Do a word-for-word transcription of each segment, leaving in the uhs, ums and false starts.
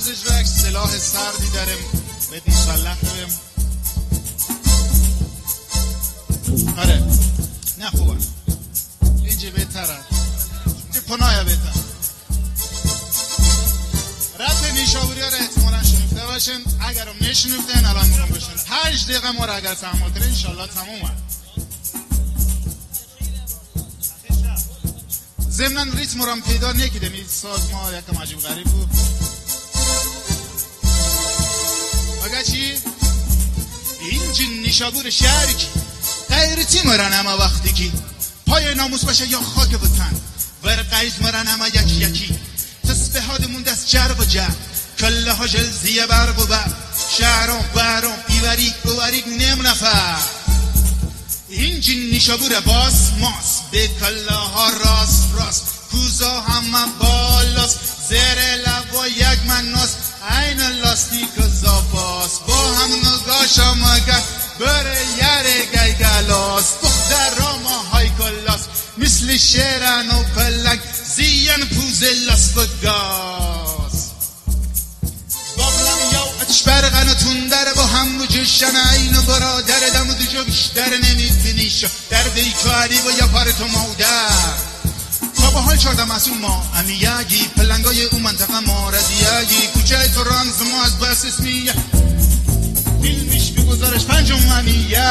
از اجراک سلاح سردی داریم بهت مسلح بریم. آره نه خوبه اینجا بهتره، اینجا پناه بهتر. رپ نیشابوری ها را احتمالا شنفته باشین، اگرم نشنفتین الان میرم باشین. پنج دقیقه ما را اگر تحمل کنید انشالله تمومه. ضمناً ریتم رو هم پیدا نکیدم، این ساز ما یکم عجیب غریب بود. اگه چی؟ این جن نیشابور شهرکی غیرتی مرن همه وقتی که پای ناموس باشه یا خاک بتن ور قیز مرن همه یکی یکی تسبیحاتمون دست جرب و جرب کله ها جلزیه برب و برب شهرام برام بیوریک بوریک نم نفر. این جن نیشابور باس ماس به کله ها راست راست کوزا همه بالاست زیر لب و یک مناس این لاستیک زاپاس با هم نگاش مگر بره یره گیگلاس دختر راما های کلاس مثل شیرن و پلنگ زین پوز لاس بگاز بابلم یا اتش برغن و تندر با هم و جشن این و برادر دم و دو بیشتر نمیبینی شو در بیکاری و یا پار تو مادر تا با حال چاردم از اون ما امیگی پلنگای اون منطقه ماردیگی کوچه تو رمز ما از بس اسمیه فیلمش بگذارش پنجم امیگه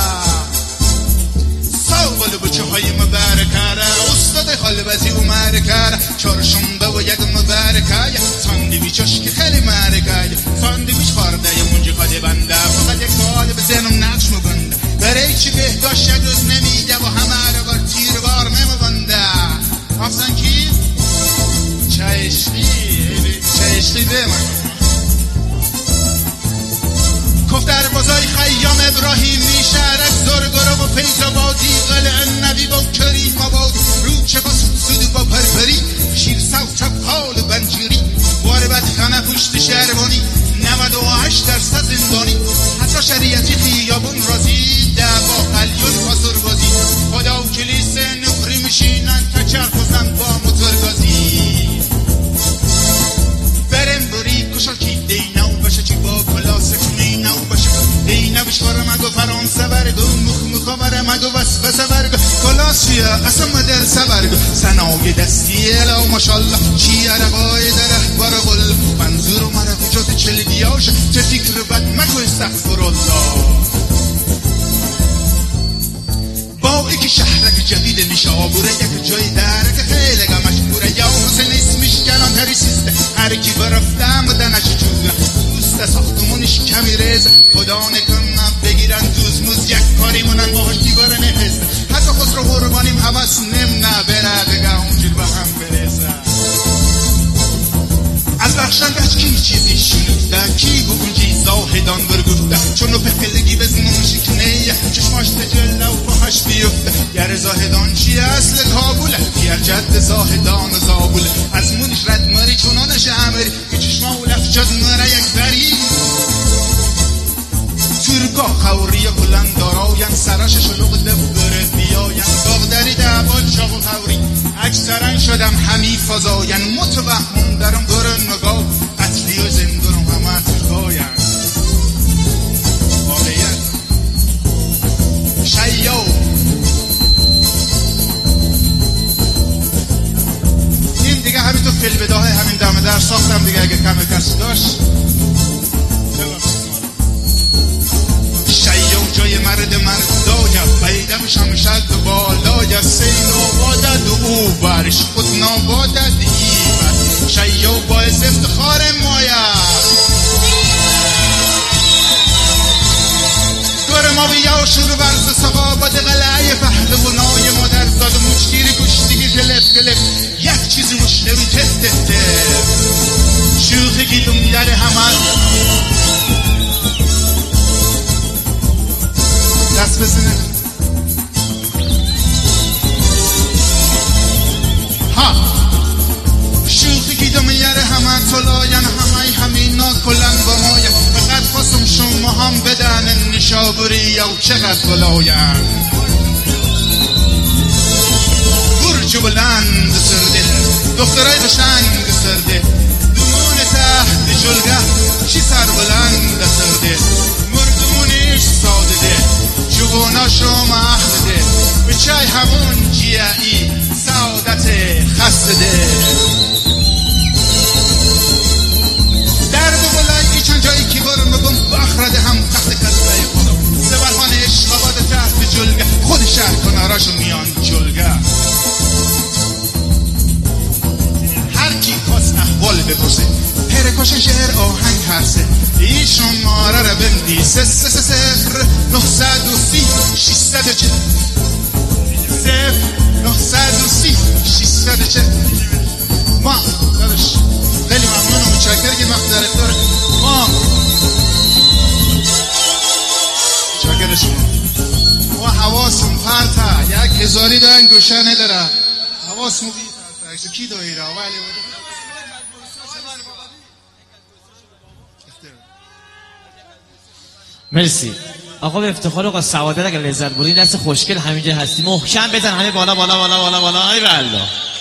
ساول بچه های مبارکه استاد خالبازی عمر کره چهارشنبه و یک مبارکه ساندویچش که خیلی مرکه ساندویچ خورده یه منجی خاده بنده فقط یک سوال به ذهنم نقش مبنده برای چی بهداشت جز نمیده و همه رو بار تیر بار نمبنده افزن کی؟ چایشقی چایشقی به من کفتر بازای خیام ابراهیمی شهرک زرگرا و پیزابادی قلع نبی با کریم آبادی روچه با سود با پرپری شیر سو چپال و بنجیری بار بدخانه پشت شهربانی نود و هشت درصد زندانی حتی شریعتی خیابون رازی دعوا قلیون با سربازی خدا و کلیسه نفری میشینن تا چرخوزن با موتورگازی برم بری کشاکی دینو باشه چی با کلاسه کنینو باشه دینو بشواره مگو فرانسه برگو مخ مخا بره مگو وسوسه برگو کلاسیه اصلا مدرسه برگو سنای دستی الا ماشالله چی عرقای دره بارا بل منظور و مرفوجات چلگیاشه چه فکر بد مکو استغفر الله با ایکی شهرک جدید نیشابوره یک جای درک خیلی مشهوره یا حسین اسمش کلانتری سیسته هر کی برفتم بدنش جوره دوست ساختمونش کمی ریزه خدا نکنم بگیرن دوز موز یک کاری مونن باهاش دیواره نهزه حتی خسرو قربانیم حواس نم نبره بگه اونجور با هم برزه از بخشندش کی چیزی شنفته کی بگون کی زاهدان برگفته چونو پهلگی بزنون شکنه چشماش تجله و پاهاش بیفته گر زاهدان چی اصل کابوله گر جد زاهدان و زابوله از مونش رد مری چونانش عمری که چشما و لفجاد مره یک بری ترکا خوری بلند داراین سراش شلوغ دف بره بیاین باغدری دعوال چاق و خوری اکثرا شدم همی فضاین متوهم درم بره نگاه قتلی و زندونم همه ترکاین واقعیت شیو این دیگه همین تو فیل بداه همین دم در ساختم دیگه اگه کم کسی داشت جای مرد مرد دایا پیدم شمشد بالا سین و بادد او برش خود نابادد ایبر شیو باعث افتخار مایا دور ما بیا شروع ورز سقابت قلعه پهلوانای مادر داد مشکیری کشتیگی تلف تلف یک چیزی مشنوی تف تف تف شوخی گیلوم در همه دست بزنه ها شوخی گیدم یره همه طلاین همه همین نا کلن با مایم فقط خواستم شما هم بدن نیشابوری یا چقدر بلاین برج بلند سرده دخترای قشنگ سرده دمون تحت جلگه چی سر بلند دسته مردمونش ساده ده جواناشو محده به چای همون جیعی سعادت خسته ده درد و بلنگی چند جایی که برم بگم بخرده هم تحت کسته خودم زبرمان عشق آباد تحت جلگه خود شهر کناراشو میان جلگه هر کی خواست احوال بپرسه پرکاش شعر آهنگ هرسه این شماره رو بندی سه سه سه صفر نهصد و سی شیصد و چه صفر نهصد و سی شیصد و چه ما دارش خیلی ممنون و متشکر که وقت در اختیار ما متشکر شما و حواسم پرته یک هزاری دارن گوشه نداره حواسم بیتر کی دایره ولی مرسی آقا به افتخار آقا سعادت اگر لذت بردین دست خوشگل همینجا هستیم محکم بزن همه بالا بالا بالا بالا بالا ای والله